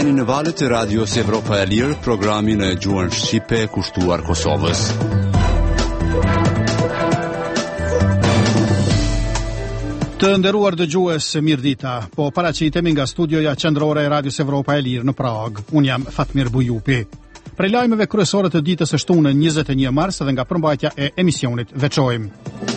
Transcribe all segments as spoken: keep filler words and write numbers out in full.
Jeni në valët e Radios Evropa e Lirë, programin e gjuhën shqipe kushtuar Kosovës. Të nderuar dëgjues, mirëdita. Po paraqitemi nga studioja qendrore e Radios Evropa e Lirë në Prag. Un jam Fatmir Bujupi. Prej lajmeve kryesore të ditës së shtunë njëzet e një mars dhe nga përmbajtja e emisionit veçojmë.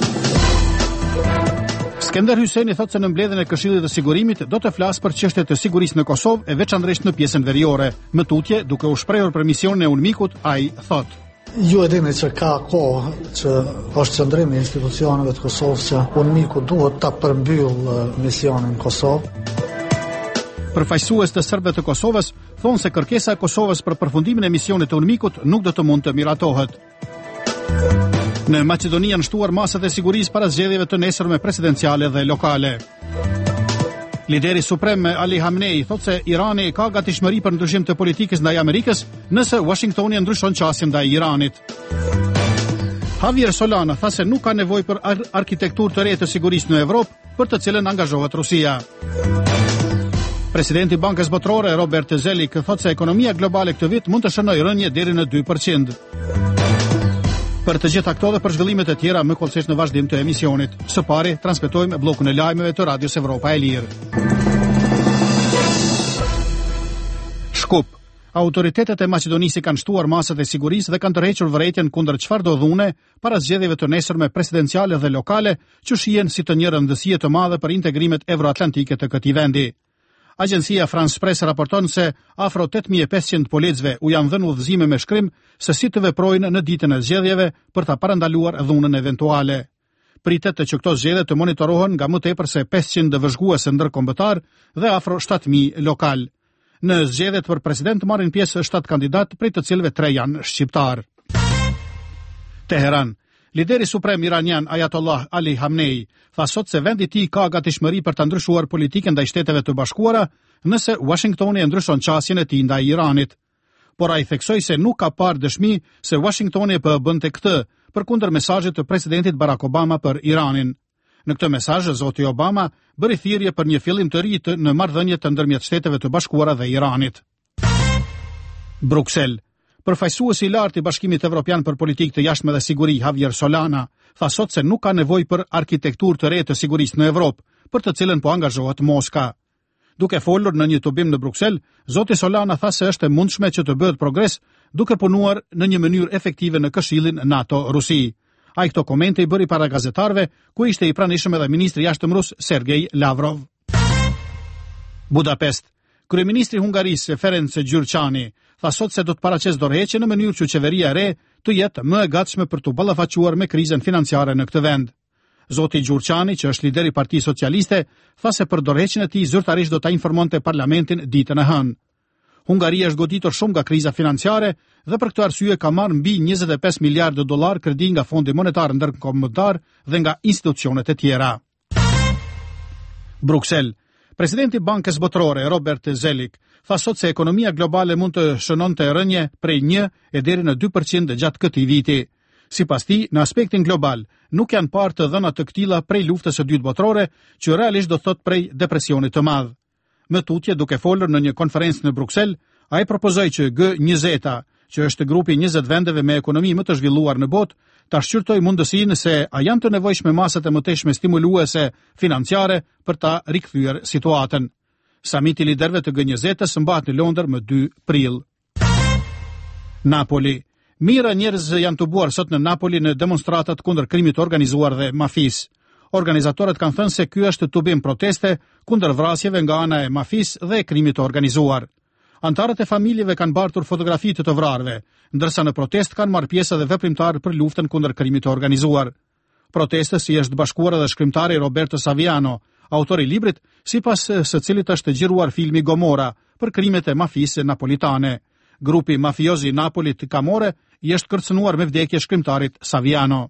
Skender Hyseni thotë se në mbledhjen e Këshillit të Sigurimit do të flasë për çështjet të sigurisë në Kosovë e veçanërisht në pjesën veriore. Më tutje, duke u shprehur për misionin e UNMIK-ut, ai thotë: Ju e dini që ka kohë që është qëndrimi i institucioneve të Kosovës që UNMIK-u duhet ta përmbyll misionin në Kosovë. Përfaqësues të serbëve të Kosovës thonë se kërkesa e Kosovës për përfundimin e misionit të UNMIK-ut nuk do të mund të miratohet. Në Maqedoni janë shtuar masat e sigurisë para zgjedhjeve të nesërme presidenciale dhe lokale. Lideri suprem Ali Hamnei thotë se Irani ka gatishmëri për ndryshim të politikës ndaj Amerikës nëse Washingtoni ndryshon qasjen ndaj Iranit. Javier Solana tha se nuk ka nevojë për ar- arkitekturë të re të sigurisë në Evropë, për të cilën angazhohet Rusia. Presidenti i Bankës Botërore Robert Zelik thotë se ekonomia globale këtë vit mund të shënojë rënje deri në dy përqind. Për të gjitha këto dhe për zhvillimet e tjera më kollësisht në vazhdim të emisionit. Së pari transmetojmë bllokun e lajmeve të Radios Evropa e Lirë. Shkup. Autoritetet e Maqedonisë kanë shtuar masat e sigurisë dhe kanë tërhequr vërejtjen kundër çfarëdo dhune para zgjedhjeve të nesërme presidenciale dhe lokale, që shihen si të një rëndësie të madhe për integrimet evroatlantike të këtij vendi. Agjencia France Press raporton se afro tetë mijë e pesëqind policëve u janë dhënë udhëzime me shkrim se si të veprojnë në ditën e zgjedhjeve për ta parandaluar dhunën eventuale. Pritet që këto zgjedhje të monitorohen nga më tepër se pesëqind vëzhguese ndërkombëtar dhe afro shtatë mijë lokal. Në zgjedhjet për president marrin pjesë shtatë kandidat, prej të cilëve tre janë shqiptar. Teheran. Lideri suprem iranian Ayatollah Ali Hamnei tha sot se vendi i tij ka gatishmëri për ta ndryshuar politikën ndaj Shteteve të Bashkuara nëse Washingtoni e ndryshon qasjen e tij ndaj Iranit. Por ai theksoi se nuk ka parë dëshmi se Washingtoni po bënte këtë përkundër mesazhit të presidentit Barack Obama për Iranin. Në këtë mesazh zoti Obama bëri thirrje për një fillim të ri në marrëdhëniet të ndërmjet Shteteve të Bashkuara dhe Iranit. Bruksel. Përfaqësuesi i lartë i Bashkimit Evropian për Politikë të Jashtme dhe Siguri, Javier Solana, tha sot se nuk ka nevojë për arkitekturë të re të sigurisë në Evropë, për të cilën po angazhohet Moska. Duke folur në një tubim në Bruksel, zoti Solana tha se është e mundshme që të bëhet progres duke punuar në një mënyrë efektive në Këshillin NATO-Rusi. Ai këto komente i bëri para gazetarëve, ku ishte i pranishëm edhe ministri i jashtëm rus Sergej Lavrov. Budapest. Kryeministri i Hungarisë Ferenc Gyurçani tha sot se do të paraqesë dorëheqje në mënyrë që qeveria e re të jetë më e gatshme për të ballafaquar me krizën financiare në këtë vend. Zoti Gyurçani, që është lideri i Partisë Socialiste, tha se për dorëheqjen e tij zyrtarisht do ta informonte parlamentin ditën e hënë. Hungaria është goditur shumë nga kriza financiare dhe për këtë arsye ka marrë mbi njëzet e pesë miliardë dollar kredi nga Fondi Monetar Ndërkombëtar dhe nga institucionet e tjera. Bruksel. Presidenti i Bankës Botërore Robert Zelik tha sot se ekonomia globale mund të shënonte rënje prej një e deri në dy përqind gjatë këtij viti. Sipas tij, në aspektin global, nuk janë parë të dhëna të këtilla prej luftës së dytë botërore, që realisht do thotë prej depresionit të madh. Më tutje, duke folur në një konferencë në Bruksel, ai propozoi që G njëzet, që është grupi njëzet vendeve me ekonomi më të zhvilluar në botë, ta shqyrtoj mundësinë se a janë të nevojshme masat e mëtejshme stimuluese financiare për ta rikthyer situatën. Samiti i liderëve të G njëzet-s mbahet në Londër më dy prill. Napoli. Mira njerëz janë tubuar sot në Napoli në demonstratat kundër krimit të organizuar dhe mafisë. Organizatorët kanë thënë se ky është tubim proteste kundër vrasjeve nga ana e mafisë dhe e krimit të organizuar. Antarët e familjeve kanë bartur fotografi të të vrarëve, ndërsa në protest kanë marrë pjesë edhe veprimtarë për luftën kundër krimit të organizuar. Protestës i është bashkuar edhe shkrimtari Roberto Saviano, autori i librit, sipas së cilit është xhiruar filmi Gomora për krimet e mafisë napolitane. Grupi mafiozi i Napolit Camorre i është kërcënuar me vdekje shkrimtarit Saviano.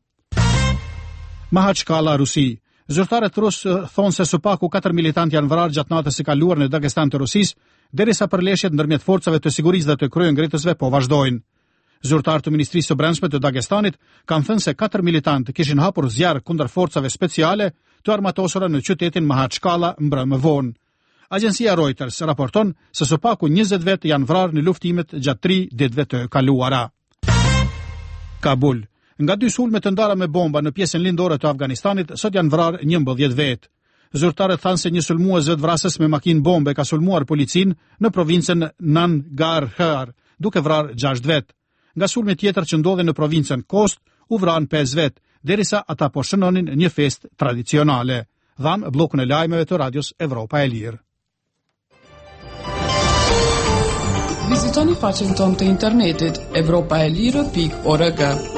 Mahaçkala, Rusi. Zyrtarët rusë thonë se së paku katër militantë janë vrarë gjatë natës së kaluar në Dagestan të Rusisë, derisa përleshjet ndërmjet forcave të sigurisë dhe të kryengritësve po vazhdojnë. Zyrtarët të Ministrisë së Brendshme të Dagestanit kanë thënë se katër militantë kishin hapur zjarr kundër forcave speciale të armatosura në qytetin Mahaçkala mbrëmë vonë. Agjencia Reuters raporton se së paku njëzet vet janë vrarë në luftimet gjatë tri ditëve të kaluara. Kabul. Nga dy sulme të ndara me bomba në pjesën lindore të Afganistanit, sot janë vrarë njëmbëdhjetë vetë. Zyrtarët thanë se një sulmues vetvrasës me makinë bombe ka sulmuar policin në provincën Nangarhar, duke vrarë gjashtë vetë. Nga sulmi tjetër që ndodhe në provincën Kost, u vranë pesë vetë, derisa ata po shënonin një festë tradicionale. Dham bllokun e lajmeve të Radios Evropa e Lirë. Vizitoni faqen tonë të internetit evropa e lirë pikë org.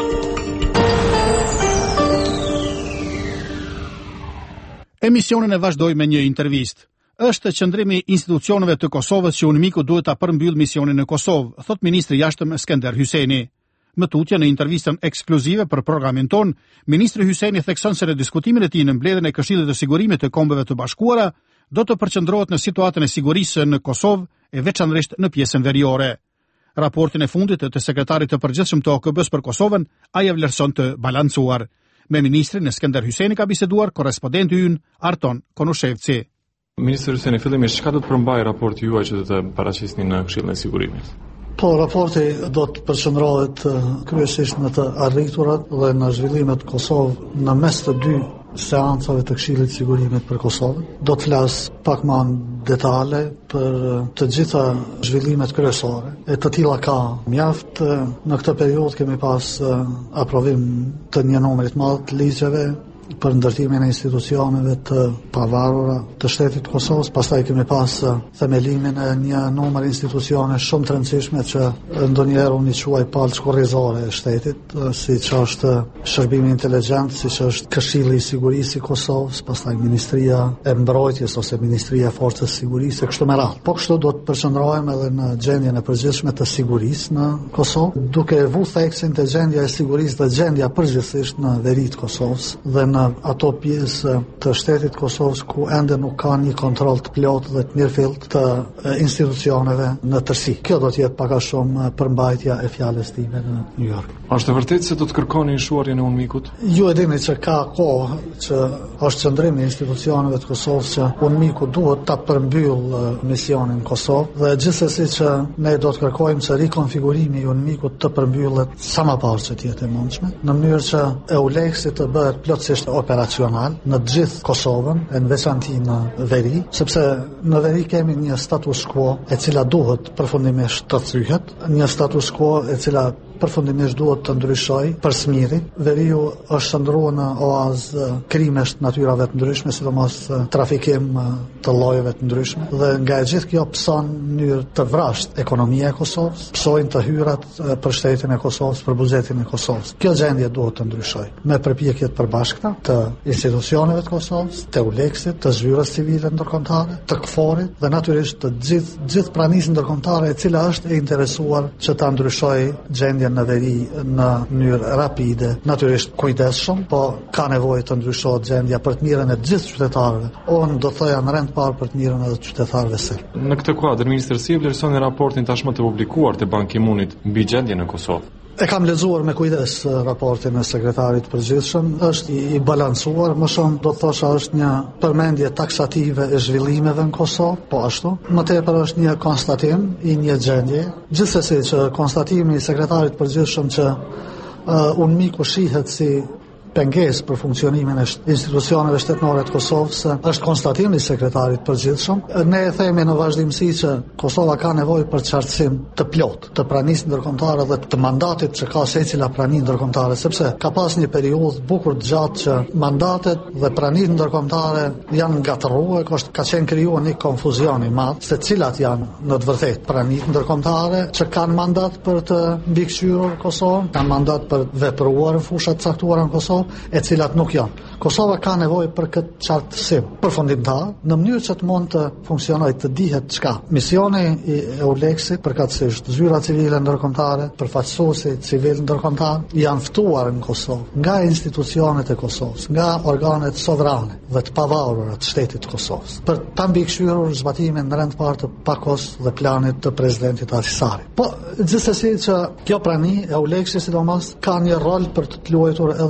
Emisionin e vazhdoj me një intervistë. Është qëndrimi i institucioneve të Kosovës që UNMIK-u duhet ta përmbyll misionin në Kosovë, thot ministri i jashtëm Skender Hyjseni. Më tutje në intervistën ekskluzive për programin ton, ministri Hyjseni thekson se në diskutimin e tij në mbledhjen e Këshillit të Sigurimit të Kombeve të Bashkuara do të përqendrohet në situatën e sigurisë në Kosovë e veçanërisht në pjesën veriore. Raportin e fundit të sekretarit të përgjithshëm të O K B-s për Kosovën ai e vlerëson të balancuar. Me ministrin Skender Hyjseni ka biseduar korrespondenti ynë Arton Konushevci. Ministri Hyjseni, fillimisht çka do të përmbajë raporti juaj që do të paraqisni në Këshillin e Sigurimit? Po, raporti do të përqendrohet kryesisht në të arriturat dhe në zhvillimet Kosovë në mes të dy seancave të Këshillit të Sigurimit për Kosovën. Do të flas pak më detale për të gjitha zhvillimet kryesore. E të tilla ka mjaft. Në këtë periudhë kemi pas aprovim të një numrit madh të ligjeve për ndërtimin e institucioneve të pavarura të shtetit Kosovës. Pastaj kemi pas themelimin e një numër institucione shumë të rëndësishme që ndonjëherë unë i quaj palë korrizore e shtetit, siç është Shërbimi Inteligjent, siç është Këshilli i Sigurisë i Kosovës, pastaj Ministria e Mbrojtjes ose Ministria e Forcës së Sigurisë, kështu me radhë. Po kështu do të përqendrohemi edhe në gjendjen e përgjithshme të sigurisë në Kosovë, duke vu theksin të gjendja e sigurisë dhe gjendja përgjithsisht në veri të Kosovës dhe në ato pjesë të shtetit Kosovës ku ende nuk ka një kontroll të plotë dhe të mirëfillt të institucioneve në tërësi. Kjo do të jetë pak a shumë përmbajtja e fjalës time në New York. Është e vërtetë se do të kërkoni shuarjen e UNMIK-ut? Ju e dini që ka kohë që është qëndrimi i institucioneve të Kosovës që UNMIK-u duhet ta përmbyll misionin në Kosovë dhe gjithsesi që ne do të kërkojmë që rikonfigurimi i UNMIK-ut të përmbyllet sa më parë që të jetë e mundshme, në mënyrë që EULEX të bëhet plotësisht operacional në të gjithë Kosovën, e në veçanti në veri, sepse në veri kemi një status quo e cila duhet përfundimisht të thyhet, një status quo e cila përfundimisht duhet të ndryshoj për smirin. Veriu është shndruar në oazë krimesh të natyrave të ndryshme, sidomos trafikim të llojeve të ndryshme, dhe nga e gjithë kjo pson në mënyrë të vrasht ekonomia e Kosovës, psojnë të hyrat për shtetin e Kosovës, për buxhetin e Kosovës. Kjo gjendje duhet të ndryshoj me përpjekje të përbashkëta të institucioneve të Kosovës, të EULEX-it, të zyrës civile ndërkombëtare, të K F O R-it dhe natyrisht të gjithë gjithë pranisë ndërkombëtare e cila është e interesuar që ta ndryshojë gjendjen në veri në mënyrë rapide, natyrisht kujdesshëm, po ka nevojë të ndryshohet gjendja për të mirën e gjithë qytetarëve. Unë do thoya në rend parë për të mirën e qytetarëve serb. Në këtë kuadër, ministri si e vlerëson raportin tashmë të publikuar të Ban Ki-moonit mbi gjendjen në Kosovë? E kam lexuar me kujdes raportin e sekretarit përgjithshëm, është i, i balancuar, më shumë do të thosha është një përmendje taksative e zhvillimeve në Kosovë, po ashtu. Më tepër është një konstatim i një gjendje, gjithsesi që konstatimi i sekretarit përgjithshëm që uh, UNMIK-u shihet si pengesë për funksionimin e institucioneve shtetërore të Kosovës është konstatimi i sekretarit përgjithshëm. Ne e themi në vazhdimsi që Kosova ka nevojë për qartësim të plotë të pranisë ndërkombëtare dhe të mandatit që ka secila prani ndërkombëtare, sepse ka pas një periudhë bukur të gjatë që mandatet dhe pranitë ndërkombëtare janë ngatëruar, ka qenë krijuar një konfuzion i madh se cilat janë në të vërtetë pranitë ndërkombëtare që kanë mandat për të mbikëqyrur Kosovën, kanë mandat për vepruar në fusha të caktuara në Kosovë, e cilat nuk janë. Kosova ka nevojë për këtë qartësim përfundimtar në mënyrë që të mund të funksionojë, të dihet çka. Misioni i EULEX-it, përkatësisht zyra civile ndërkombëtare, përfaqësuesi civil ndërkombëtar janë ftuar në Kosovë nga institucionet e Kosovës, nga organet sovrane dhe të pavarura të shtetit të Kosovës, për ta mbikëqyrur zbatimin në rend parë të pakos dhe planit të presidentit Ahtisarit. Po gjithsesi që kjo prani EULEX-it sidomos ka një rol për të luajtur edhe në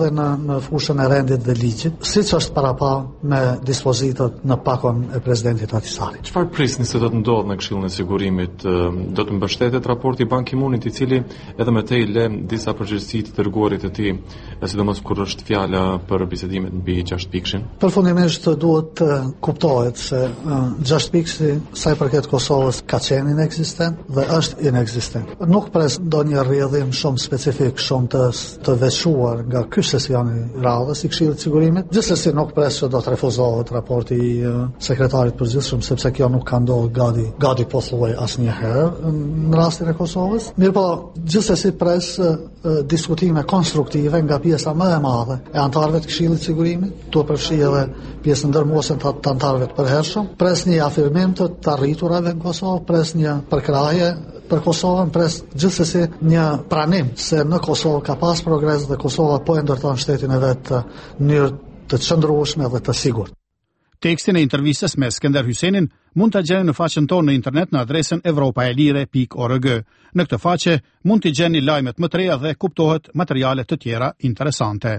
në fushën e rendit dhe ligjit, siç është parapa me dispozitat në pakon e presidentit Ahtisaari. Çfarë prisni se do të ndodhë në Këshillin e Sigurimit? Do të mbështetet raporti i Ban Ki-moonit, i cili edhe me te i le disa përgjegjësi të dërguarit të tij, sidomos kur është fjala për bisedimet mbi gjashtë pikshin? Përfundimisht duhet të kuptohet se gjashtë piksi sa i përket Kosovës ka qenë ineksistent dhe është ineksistent. Nuk pres ndonjë rrjedhim shumë specifik, shumë të, të veçuar nga ky sesion i radhës i Këshillit të Sigurimit. Gjithsesi nuk pres që do të refuzohet raporti i uh, sekretarit përgjithshëm, sepse kjo nuk ka ndodhur gati gati pothuaj asnjëherë në rastin e Kosovës. Mirpo gjithsesi pres uh, diskutime konstruktive nga pjesa më e madhe e anëtarëve të Këshillit të Sigurimit, tu përfshi edhe pjesën ndërmuese të, të anëtarëve të përhershëm. Pres një afirmim të të arriturave në Kosovë, pres një përkrahje për Kosovën, pres gjithsesi një pranim se në Kosovë ka pas progres dhe Kosova po e ndërton shtetin e vet në mënyrë të qëndrueshme dhe të sigurt. Tekstin e intervistës me Skender Hysenin mund ta gjeni në faqen tonë në internet në adresën evropaelire pikë org. Në këtë faqe mund t'i gjeni lajmet më të reja dhe kuptohet materiale të tjera interesante.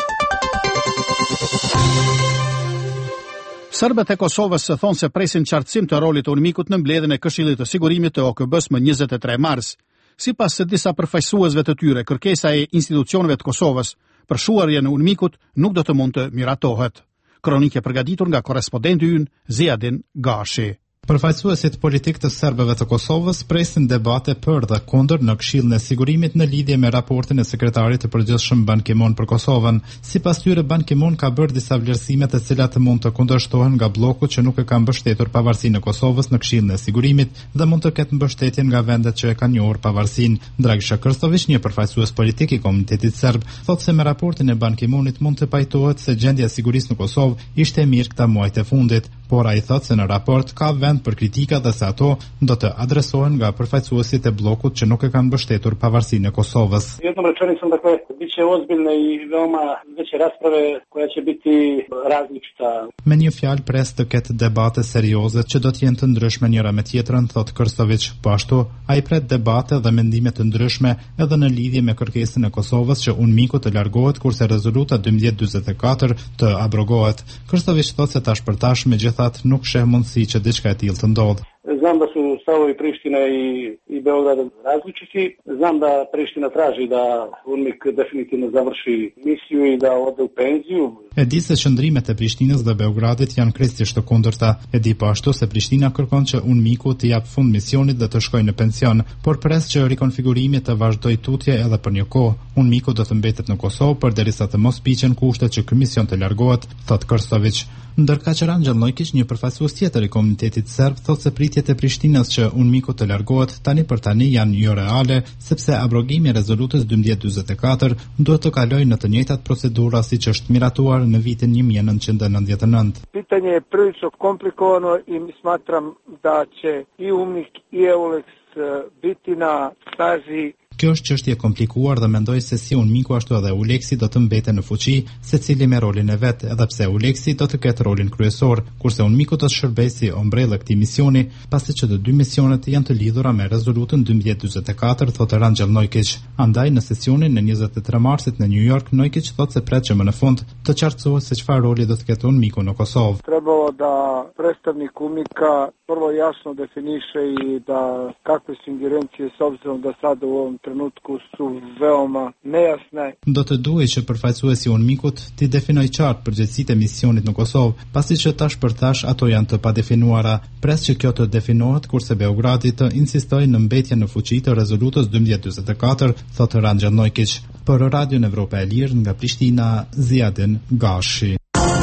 Serbët e Kosovës se thonë se presin qartësim të rolit të UNMIK-ut në mbledhjen e Këshillit të Sigurimit të O K B-s më njëzet e tre mars. Sipas së disa përfaqësuesve të tyre, kërkesa e institucioneve të Kosovës për shuarje në UNMIK-ut nuk do të mund të miratohet. Kronikë e përgatitur nga korrespondenti ynë Ziadin Gashi. Përfaqësuesit politik të serbëve të Kosovës presin debate për dhe kundër në Këshillin e Sigurimit në lidhje me raportin e sekretarit të përgjithshëm Ban Ki-moon për Kosovën. Sipas tyre, Ban Ki-moon ka bërë disa vlerësime të cilat mund të kundërshtohen nga bloku që nuk e ka mbështetur pavarësinë e Kosovës në Këshillin e Sigurimit dhe mund të ketë mbështetje nga vendet që e kanë njohur pavarësinë. Dragisha Krstović, një përfaqësues politik i komunitetit serb, thotë se me raportin e Ban Ki-moonit mund të pajtohet se gjendja e sigurisë në Kosovë ishte e mirë këta muajt e fundit, por ai thotë se në raport ka vend për kritika dhe se ato do të adresohen nga përfaqësuesit e bllokut që nuk e kanë mbështetur pavarësinë e Kosovës. Jednom rečenicom, dakle, biće ozbiljne i veoma veće rasprave koja će biti različita. Me një fjalë pres të ketë debate serioze që do të jenë të ndryshme njëra me tjetrën, thot Krstović. Po ashtu, ai pret debate dhe mendime të ndryshme edhe në lidhje me kërkesën e Kosovës që UNMIK-u të largohet kurse rezoluta dymbëdhjetë dymbëdhjetë e katër të abrogohet. Krstović thotë se tash për tash megjithatë nuk sheh mundësi që diçka e tillë të ndodhë. Znam da su stavovi Prištine i, i Beograda različiti. Znam da Priština traži da UNMIK definitivno završi misiju i da ode u penziju. E di se qëndrimet e Prishtinës dhe Beogradit janë krejtësisht të kundërta. E di po ashtu se Prishtina kërkon që UNMIK-u të jap fund misionit dhe të shkojë në pension, por pres që rikonfigurimi të vazhdojë tutje edhe për një kohë. UNMIK-u do të mbetet në Kosovë përderisa të mos piqen kushtet që ky mision të largohet, thot Krstović. Ndërka që Rangjel Lojkić, një përfaqësues tjetër i komunitetit serb, thotë se pritjet e Prishtinës që UNMIK-u të largohet tani për tani janë jo reale, sepse abrogimi i rezolutës dymbëdhjetë dymbëdhjetë e katër duhet të kalojë në të njëjtat procedura siç është miratuar në vitin një mijë e nëntëqind e nëntëdhjetë e nëntë. Pitanje je prilično komplikovano i smatram da će i UNMIK i EULEX biti na snazi. Kjo është çështje e komplikuar dhe mendoj se si UNMIK-u ashtu edhe ULEX-i do të mbeten në fuqi, secili me rolin e vet, edhe pse ULEX-i do të ketë rolin kryesor, kurse UNMIK-u do të shërbejë si ombrellë këtij misioni, pasi që të dy misionet janë të lidhura me rezolutën dymbëdhjetë dymbëdhjetë e katër, thotë Rangjel Lojkić. Andaj në sesionin e njëzet e tre marsit në New York, Lojkić thotë se pret që më në fund të qartësohet se çfarë roli do të ketë UNMIK-u në Kosovë. Trebalo da predstavnik UNMIK-a prvo jasno definiše i da kakve su ingerencije s obzirom da sada u ovom trenutku su veoma nejasne. Do të duhej që përfaqësuesi i UNMIK-ut të definojë qartë përgjegjësitë e misionit në Kosovë, pasi që tash për tash ato janë të padefinuara. Pres që kjo të definohet kurse Beogradi të insistojë në mbetjen në fuqi të rezolutës dymbëdhjetë dymbëdhjetë e katër, thotë Rangjel Lojkić. Për Radion Evropa e Lirë nga Prishtina, Ziadin Gashi.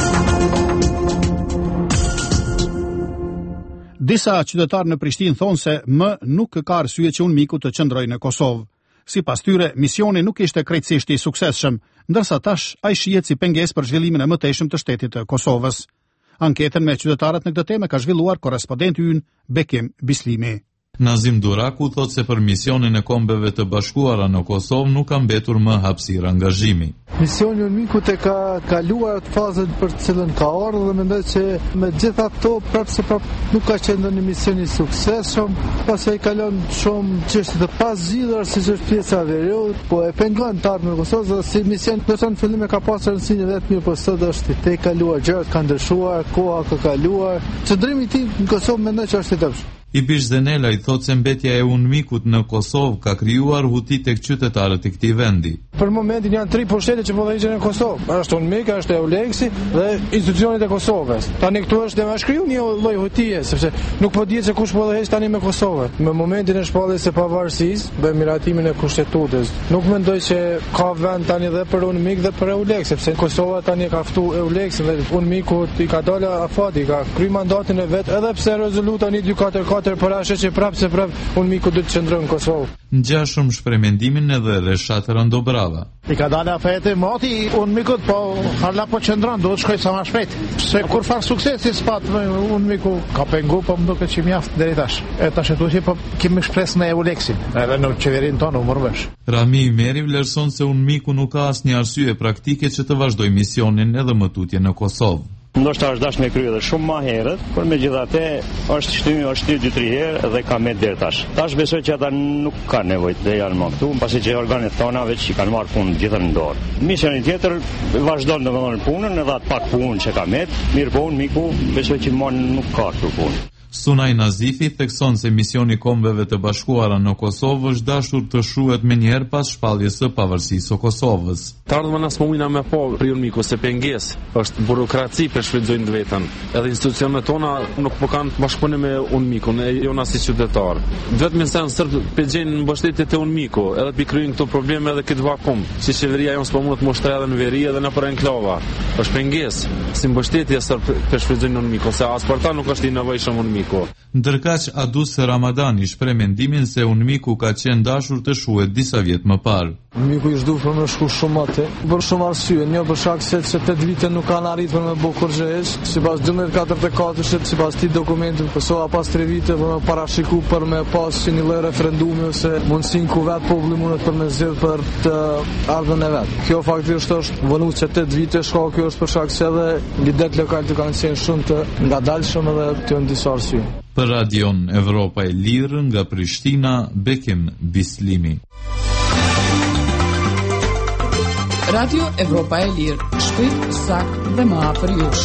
Disa qytetarë në Prishtinë thonë se më nuk ka arsye që UNMIK-u të qëndrojë në Kosovë. Sipas tyre, misioni nuk ishte krejtësisht i suksesshëm, ndërsa tash ai shihet si pengesë për zhvillimin e mëtejshëm të shtetit të Kosovës. Anketën me qytetarët në këtë temë ka zhvilluar korrespondenti ynë Bekim Bislimi. Nazim Duraku thotë se për misionin e Kombeve të Bashkuara në Kosovë nuk ka mbetur më hapësirë angazhimi. Misioni i Unmikut e ka kaluar atë fazën për të cilën ka ardhur dhe mendoj që me gjitha ato prapë se prapë nuk ka qenë ndonjë mision i suksesshëm, pasi ai kalon shumë çështje të pazgjidhura siç është pjesa e veriut, po e pengon të ardhmën e Kosovës dhe si mision do të thonë fillim e ka pasur rëndësinë vetë mirë, po sot është i te kaluar, gjërat kanë ndryshuar, koha ka kaluar. Çndrimi i tij në Kosovë mendoj që është i dobishëm. Ibish Zenela i thot se mbetja e Unmikut në Kosovë ka krijuar huti tek qytetarët e këtij vendi. Për momentin janë tri pushtete që po vëllëgjën në Kosovë. Është Unmik, është Euleksi dhe institucionet e Kosovës. Tani këtu është më shkriu një lloj hutie, sepse nuk po dihet se kush po vëllëheq tani me Kosovën. Në momentin e shpalljes së pavarësisë, bëjmë miratimin e kushtetutës. Nuk mendoj se ka vend tani dhe për Unmik dhe për Euleks, sepse Kosova tani ka ftuar Euleksin dhe Unmiku i ka dalë afati, ka kryer mandatin e vet, edhe pse rezoluta tani dy katër katër për ashtë që prapë se prapë Unmiku do të qëndron në Kosovë. Ngjashëm shpreh mendimin edhe Reshat Rëndobrava. I ka dalë afete moti Unmikut, po hala po qëndron, duhet shkoj sa më shpejt. Se kur far suksesi spat Unmiku ka pengu, po më duket që mjaft deri tash. E tash e thuaj po kemi shpresë në Euleksin, edhe në qeverinë tonë u morvesh. Rami Meri vlerëson se Unmiku nuk ka asnjë arsye praktike që të vazhdojë misionin edhe më tutje në Kosovë. Ndoshta është dashur me kryer edhe shumë më herët, por megjithatë është shtymi, është shtyr dy tre herë dhe ka me deri tash. Tash besoj që ata nuk kanë nevojë të janë më këtu, pasi që organet tona veç i kanë marrë punën gjithë në dorë. Misioni tjetër vazhdon domethënë punën, edhe atë pak punë që ka met, mirë po Unmiku besoj që më nuk ka këtu punë. Sunaj Nazifi thekson se misioni Kombeve të Bashkuara në Kosovë është dashur të shuhet menjëherë pas shpalljes së pavarësisë së Kosovës. Të ardhmen as momina me po për Unmiku se pengesë është burokraci për shfrytëzojnë të vetën. Edhe institucionet tona nuk po kanë bashkëpunim me Unmikun, e jona si qytetar. Vetëm se janë sërt pëgjejnë mbështetjet e Unmiku, edhe pi kryejnë këto probleme edhe këtë vakum. Si qeveria jonë s'po mund të moshtrojë edhe në veri edhe në për enklava. Është pengesë si mbështetje sërt për shfrytëzojnë Unmiku, se as për ta nuk është i nevojshëm Unmiku. Ndërkaq Adus Ramadani shpreh mendimin se Unmiku ka qenë dashur të shuhet disa vjet më parë. Unmiku i zhdufur me shku shumë atë, për shumë arsye, një për shkak se tetë vite nuk kanë arritur me bë kurrësh, sipas dymbëdhjetë katërdhjetë e katër, sipas këtij dokumenti Kosova pas tre vite për me parashiku për me pas një lloj referendumi ose mundësinë ku vetë populli mundet për me zgjedh për të ardhmen e vet. Kjo faktikisht është vënë se tetë vite shkau, kjo është për shkak se edhe lidet lokal të kanë qenë shumë të ngadalshëm edhe të disa arsye. Për Radion Evropa e Lirë nga Prishtina, Bekim Bislimi. Radio Evropa e Lirë, shpejt, sakt dhe më afër jush.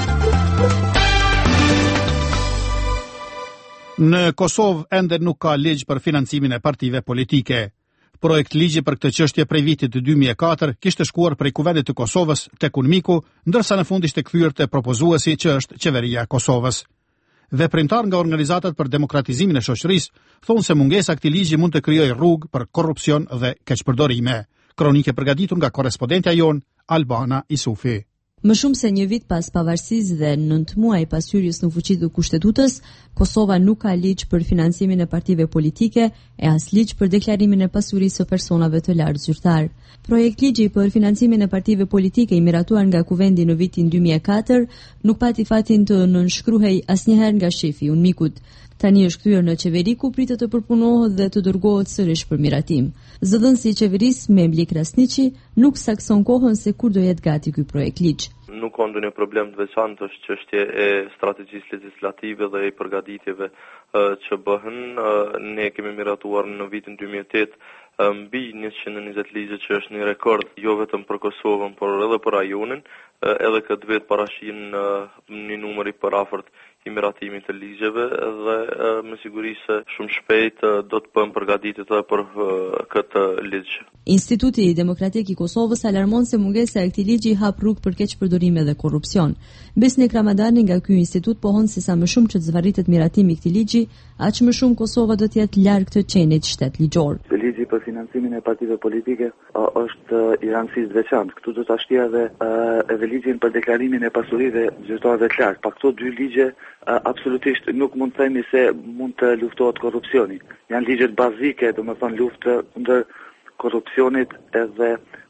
Në Kosovë ende nuk ka ligj për financimin e partive politike. Projekt ligji për këtë çështje prej vitit dy mijë e katër kishte shkuar prej Kuvendit të Kosovës tek Unmiku, ndërsa në fund ishte kthyer te propozuesi që është qeveria e Kosovës. Veprimtar nga organizatat për demokratizimin e shoqërisë thonë se mungesa e këtij ligji mund të krijojë rrugë për korrupsion dhe keqpërdorime. Kronike përgatitur nga korrespondentja jon Albana Isufi. Më shumë se një vit pas pavarësisë dhe nëntë muaj pas hyrjes në fuqi të Kushtetutës, Kosova nuk ka ligj për financimin e partive politike e as ligj për deklarimin e pasurisë së personave të lartë zyrtar. Projekt ligji për financimin e partive politike i miratuar nga Kuvendi në vitin dy mijë e katër nuk pati fatin të nënshkruhej asnjëherë nga shefi i Unmikut. Tani është kthyer në qeveri ku pritet të përpunohet dhe të dërgohet sërish për miratim. Zëdhënësi i qeverisë Memli Krasniqi nuk sakson kohën se kur do jetë gati ky projekt ligj. Nuk ka ndonjë problem të veçantë, është çështje e strategjisë legislative dhe e përgatitjeve që bëhen. Ne kemi miratuar në vitin dy mijë e tetë mbi njëqind e njëzet ligje që është një rekord jo vetëm për Kosovën, por edhe për rajonin, edhe këtë vit parashin një numër i përafërt i miratimit të ligjeve dhe me siguri se shumë shpejt do të bëhen përgatitjet edhe për këtë ligj. Instituti Demokratik i Kosovës alarmon se mungesa e këtij ligji hap rrugë për keqpërdorime dhe korrupsion. Besnik Ramadani nga ky institut pohon se sa më shumë që të zvarritet miratimi i këtij ligji, aq më shumë Kosova do të jetë larg të qenit shtet ligjor. Ligji për financimin e partive politike është i rëndësishëm veçantë. Këtu do ta shtija edhe edhe ligjin për deklarimin e pasurive zyrtarëve të lartë. Pa këto dy ligje absolutisht nuk mund të themi se mund të luftohet korrupsioni. Janë ligjet bazike, domethënë luftë kundër korrupsionit edhe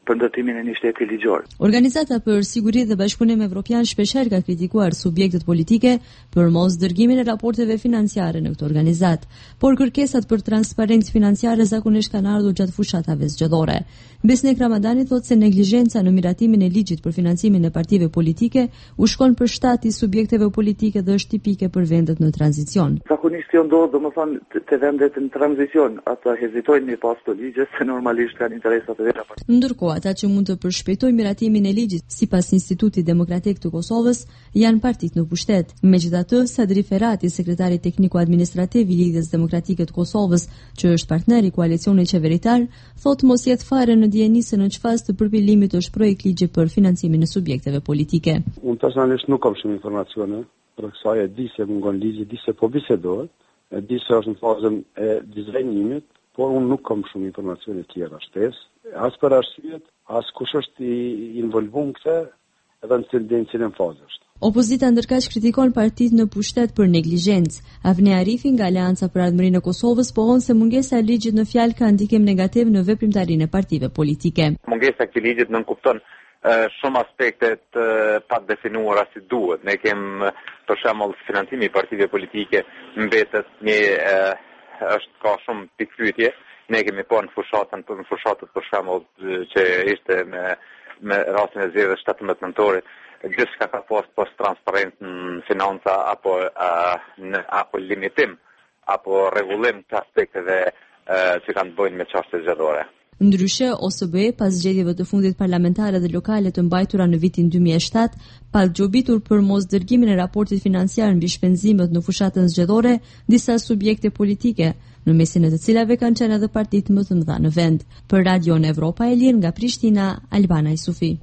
për ndërtimin e një shteti ligjor. Organizata për Siguri dhe Bashkëpunim Evropian shpeshherë ka kritikuar subjektet politike për mos dërgimin e raporteve financiare në këtë organizat, por kërkesat për transparencë financiare zakonisht kanë ardhur gjatë fushatave zgjedhore. Besnik Ramadani thotë se neglizhenca në miratimin e ligjit për financimin e partive politike u shkon për shtati subjekteve politike dhe është tipike për vendet në tranzicion. Zakonisht kjo ndodh, domethënë te vendet në tranzicion, ata hezitojnë me pas të ligjes se normalisht kanë interesat e vetë. Ndërkohë, ata që mund të përshpejtojnë miratimin e ligjit sipas Institutit Demokratik të Kosovës janë partitë në pushtet. Megjithatë, Sadri Ferati, sekretari tekniko-administrativ i Lidhjes Demokratike të Kosovës, që është partner i koalicionit qeveritar, thotë mos jetë fare në dieni se në çfarë të përpilimit është projekt ligji për financimin e subjekteve politike. Unë personalisht nuk kam shumë informacione, për kësaj e di se mungon ligji, di se po bisedohet, e di se është në fazën e dizajnimit, por unë nuk kam shumë informacione tjera shtesë, as për arsyet, as kush është i involvuar këtë, edhe në tendencën e fazës. Opozita ndërkaq kritikon partitë në pushtet për neglizhencë. Avni Arifi nga Aleanca për Ardhmërinë e Kosovës pohon se mungesa e ligjit në fjalë ka ndikim negativ në veprimtarinë e partive politike. Mungesa e këtij ligjit nënkupton shumë aspekte të padefinuara si duhet. Ne kem për shembull financimi i partive politike mbetet një e, është ka shumë pikpyetje. Ne kemi po në fushatën në fushatët për shembull që ishte me me rastin e zgjedhjeve shtatëmbëdhjetë nëntorit. Gjithçka ka pas pas transparent në financa apo uh, në apo limitim apo rregullim të aspekteve uh, që kanë të bëjnë me çështjet zgjedhore. Ndryshe, O S B E, pas zgjedhjeve të fundit parlamentare dhe lokale të mbajtura në vitin dy mijë e shtatë, pa gjobitur për mos dërgimin e raportit financiar mbi shpenzimet në fushatën zgjedhore, disa subjekte politike, në mesin e të cilave kanë qenë edhe partitë më të mëdha në vend. Për Radion Evropa e Lirë nga Prishtina, Albana Isufi.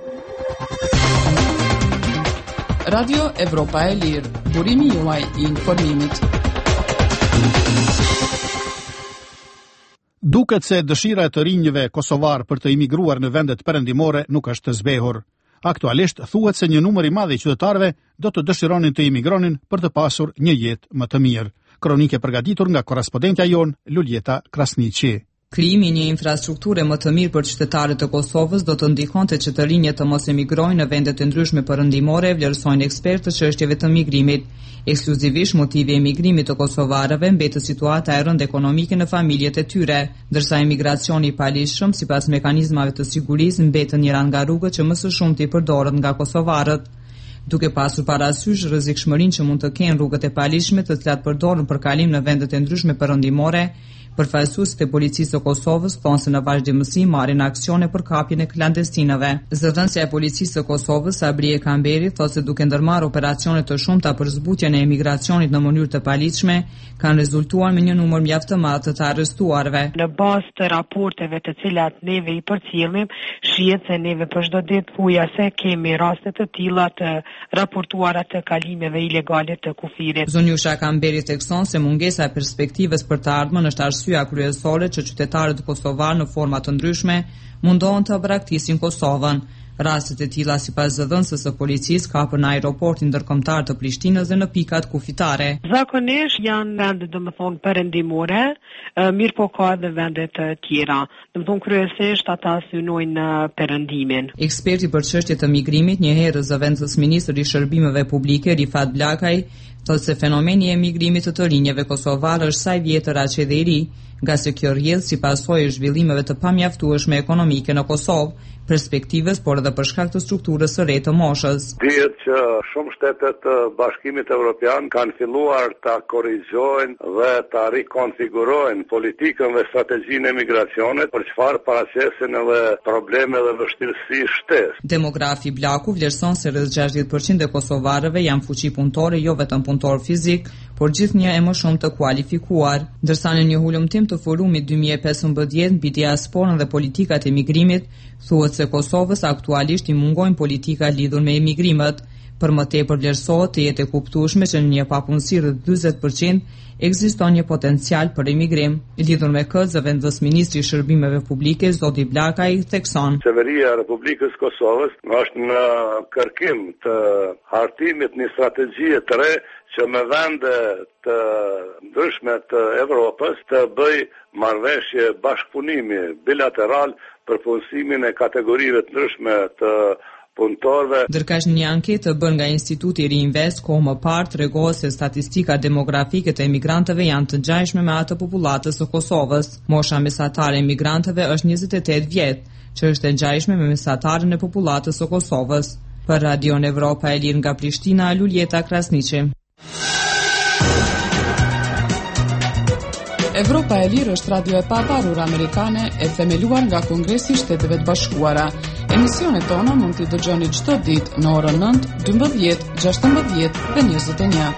Radio Evropa e Lirë, burimi juaj i informimit. Duket se dëshira e të rinjve kosovar për të imigruar në vendet perëndimore nuk është të zbehur. Aktualisht thuhet se një numër i madh i qytetarëve do të dëshironin të imigronin për të pasur një jetë më të mirë. Kronike përgatitur nga korrespondentja jon Luljeta Krasniqi. Krijimi i një infrastrukture më të mirë për qytetarët e Kosovës do të ndihmonte që të rinjët të mos emigrojnë në vende të ndryshme perëndimore, vlerësojnë ekspertë të çështjeve të migrimit. Ekskluzivisht motivi i emigrimit të kosovarëve mbetet situata e rëndë ekonomike në familjet e tyre, ndërsa emigracioni i palishëm sipas mekanizmave të sigurisë mbetën njëra nga rrugët që më së shumti përdoret nga kosovarët. Duke pasur parasysh rrezikshmërinë që mund të kenë rrugët e palishme të cilat përdoren për kalim në vendet e ndryshme perëndimore, përfaqësuesit e policisë së Kosovës thonë se në vazhdimësi marrin aksione për kapjen e klandestinëve. Zëdhënësja e policisë së Kosovës, Sabrie Kamberi, thotë se duke ndërmarrë operacione të shumta për zbutjen e emigracionit në mënyrë të paligjshme, kanë rezultuar me një numër mjaft të madh të arrestuarve. Në bazë të raporteve të cilat neve i përcjellim, shihet se neve për çdo ditë thuja se kemi raste të tilla të raportuara të kalimeve ilegale të kufirit. Zonjusha Kamberi thekson se mungesa e perspektivës për të ardhmen është arsyeja kryesore që qytetarët kosovar në forma të ndryshme mundohen të braktisin Kosovën. Rastet e tilla sipas zëdhënësës së policisë kapën në aeroportin ndërkombëtar të Prishtinës dhe në pikat kufitare. Zakonisht janë vende domethënë perëndimore, mirë po ka edhe vende të tjera. Domethënë kryesisht ata synojnë perëndimin. Eksperti për çështje të migrimit, një herë zëvendës ministri i shërbimeve publike Rifat Blakaj, thotë se fenomeni i emigrimit të të rinjeve kosovar është sa i vjetër aq edhe i ri, nga se kjo rrjedh si pasojë e zhvillimeve të pamjaftueshme ekonomike në Kosovë, perspektivës, por edhe për shkak të strukturës së re të moshës. Dihet që shumë shtete të Bashkimit Evropian kanë filluar ta korrigjojnë dhe ta rikonfigurojnë politikën dhe strategjinë e migracionit, për çfarë paraqisin edhe probleme dhe vështirësi shtesë. Demografi Blaku vlerëson se rreth gjashtëdhjetë përqind e kosovarëve janë fuqi punëtore, jo vetëm punëtor fizik, por gjithnjë e më shumë të kualifikuar. Ndërsa në një hulumtim të forumit dy mijë e pesëmbëdhjetë mbi diasporën dhe politikat e migrimit, thuhet se Kosovës aktualisht i mungojnë politika lidhur me emigrimet. Për më tepër vlerësohet të jetë e kuptueshme që në një papunësi rreth dyzet përqind ekziston një potencial për emigrim. Lidhur me këtë, zëvendës ministri i Shërbimeve Publike Zoti Blakaj thekson: Qeveria e Republikës Kosovës është në kërkim të hartimit një strategjie të re që me vende të ndryshme të Evropës të bëj marrëveshje bashkëpunimi bilateral për punësimin e kategorive të ndryshme të punëtorëve. Ndërkësh një anketë bën nga Instituti Reinvest kohë më parë tregohet se statistika demografike të emigrantëve janë të ngjashme me atë të popullatës së Kosovës. Mosha mesatare e emigrantëve është njëzet e tetë vjet, që është e ngjashme me mesatarën e popullatës së Kosovës. Për Radion Evropa e Lirë nga Prishtina, Luljeta Krasniqi. Evropa e Lirë është radio e pavarur amerikane e themeluar nga Kongresi i Shteteve të Bashkuara. Emisionet tona mund t'i dëgjoni çdo ditë në orën nëntë, dymbëdhjetë, gjashtëmbëdhjetë dhe njëzet e një.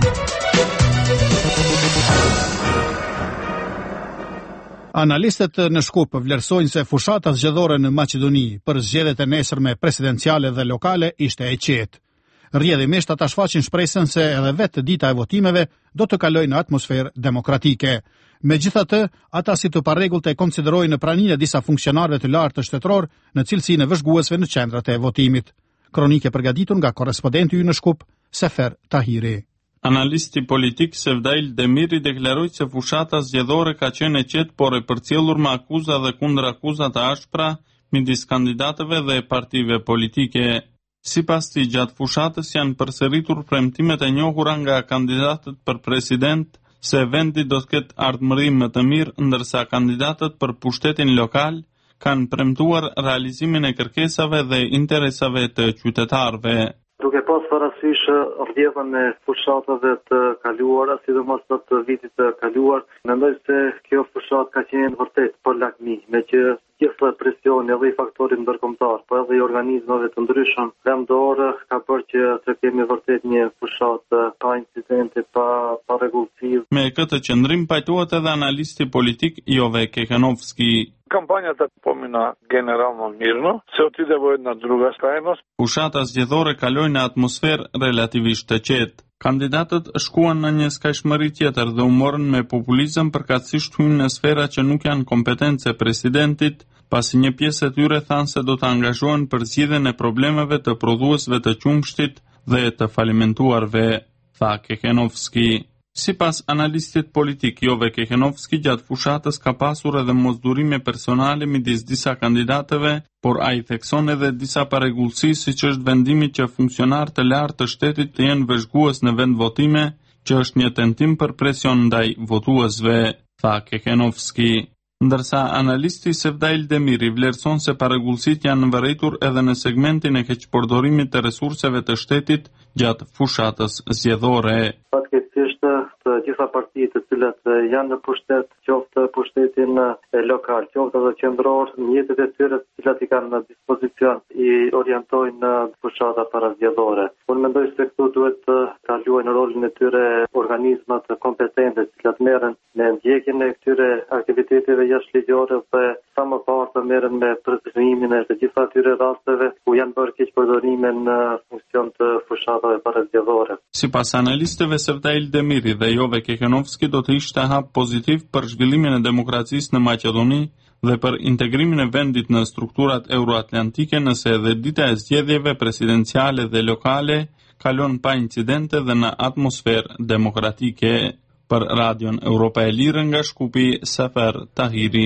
Analistët në Shkup vlerësojnë se fushata zgjedhore në Maqedoni për zgjedhjet e nesërme presidenciale dhe lokale ishte e qetë. Rrjedhimisht ata shfaqin shpresën se edhe vetë dita e votimeve do të kalojë në atmosferë demokratike. Megjithatë, ata si të parregullte konsiderojnë në praninë e disa funksionarëve të lartë të shtetror në cilësinë e vëzhguesve në qendrat e votimit. Kronike përgatitur nga korrespondenti ynë në Shkup, Sefer Tahiri. Analisti politik Sevdail Demiri deklaroi se fushata zgjedhore ka qenë e qetë, por e përcjellur me akuza dhe kundërakuza të ashpra midis kandidatëve dhe partive politike. Sipas tij, gjatë fushatës janë përsëritur premtimet e njohura nga kandidatët për president se vendi do të ketë ardhmëri më të mirë, ndërsa kandidatët për pushtetin lokal kanë premtuar realizimin e kërkesave dhe interesave të qytetarëve. Duke pas parasysh rrjedhën e fushatave të kaluara, sidomos të vitit të kaluar, mendoj se kjo fushatë ka qenë vërtet për lakmi, me që gjithë presioni edhe i faktorit ndërkombëtar, po edhe i organizmave të ndryshëm vendor ka bërë që të kemi vërtet një fushatë pa incidente, pa pa rregullsi. Me këtë qendrim pajtohet edhe analisti politik Jove Kekenovski. Кампанията помина генерално мирно, се отиде во една друга крајност. Fushata zgjedhore kaloi në atmosferë relativisht të qetë. Kandidatët shkuan në një skajshmëri tjetër dhe u morën me populizëm, përkatësisht hynë në sfera që nuk janë kompetence presidentit, pasi një pjesë e tyre thanë se do të angazhohen për zgjidhjen e problemeve të prodhuesve të qumshtit dhe të falimentuarve, tha Kekenovski. Sipas analistit politik Jove Kekenovski, gjatë fushatës ka pasur edhe mosdurime personale midis disa kandidatëve, por ai thekson edhe disa parregullsi, siç është vendimi që funksionar të lartë të shtetit të jenë vëzhgues në vend votime, që është një tentim për presion ndaj votuesve, tha Kekenovski. Ndërsa analisti Sevdail Demiri vlerëson se parregullsit janë vërejtur edhe në segmentin e keqpërdorimit të resurseve të shtetit gjatë fushatës zgjedhore. Fatkeqësisht të gjitha partitë të cilat janë në pushtet, qoftë pushtetin lokal, qoftë edhe qendror, mjetet e tyre të cilat i kanë në dispozicion i orientojnë në fushata parazgjedhore. Unë mendoj se këtu duhet të kaluajnë rolin e tyre organizmat kompetente të cilat merren me ndjekjen e këtyre aktiviteteve jashtëligjore dhe sa më parë të merren me prezentimin e të gjitha atyre rasteve ku janë bërë keqpërdorime në funksion të fushatave parazgjedhore. Sipas analistëve Sevdail Demiri dhe Jove Kekenovski, do të ishte hap pozitiv për zhvillimin e demokracisë në Maqedoni dhe për integrimin e vendit në strukturat euroatlantike, nëse edhe dita e zgjedhjeve presidenciale dhe lokale kalon pa incidente dhe në atmosferë demokratike. Për Radion Evropa e Lirë nga Shkupi, Sefer Tahiri.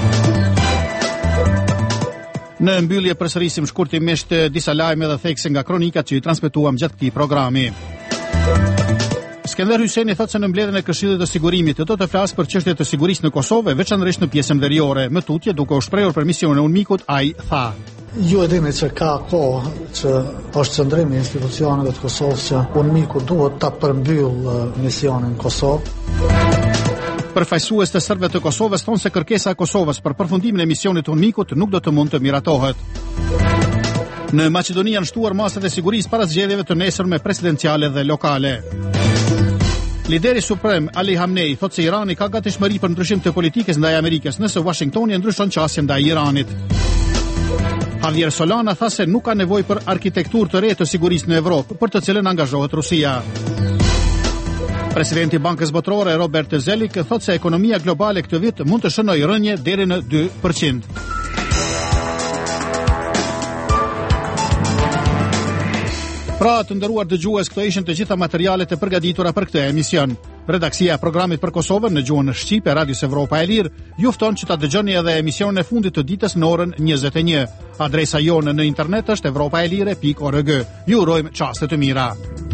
Në mbyllje përsërisim shkurtimisht disa lajme dhe thekse nga kronikat që i transmetuam gjatë këtij programi. Skënder Hyseni thotë se në mbledhjen e Këshillit të Sigurimit do të flasë për çështjet e sigurisë në Kosovë, veçanërisht në pjesën veriore. Më tutje, duke u shprehur për misionin e UNMIK-ut, ai tha: Ju e dini që ka kohë që është qëndrimi i institucioneve të Kosovës që UNMIK-u duhet ta përmbyll misionin në Kosovë. Përfaqësues të serbëve të Kosovës thonë se kërkesa e Kosovës për përfundimin e misionit të UNMIK-ut nuk do të mund të miratohet. Në Maqedoni janë shtuar masat e sigurisë para zgjedhjeve të nesërme presidenciale dhe lokale. Lideri suprem Ali Hamnei thotë se Irani ka gatishmëri për ndryshim të politikës ndaj Amerikës nëse Washingtoni ndryshon qasjen ndaj Iranit. Javier Solana tha se nuk ka nevojë për arkitekturë të re të sigurisë në Evropë, për të cilën angazhohet Rusia. Presidenti i Bankës Botërore Robert Zelik thotë se ekonomia globale këtë vit mund të shënojë rënje deri në dy përqind. Pra, të nderuar dëgjues, këto ishin të gjitha materialet e përgatitura për këtë emision. Redaksia e programit për Kosovën në gjuhën shqipe Radios Evropa e Lirë ju fton që ta dëgjoni edhe emisionin e fundit të ditës në orën njëzet e një. Adresa jonë në internet është evropaelire pikë org. Ju urojmë çaste të mira.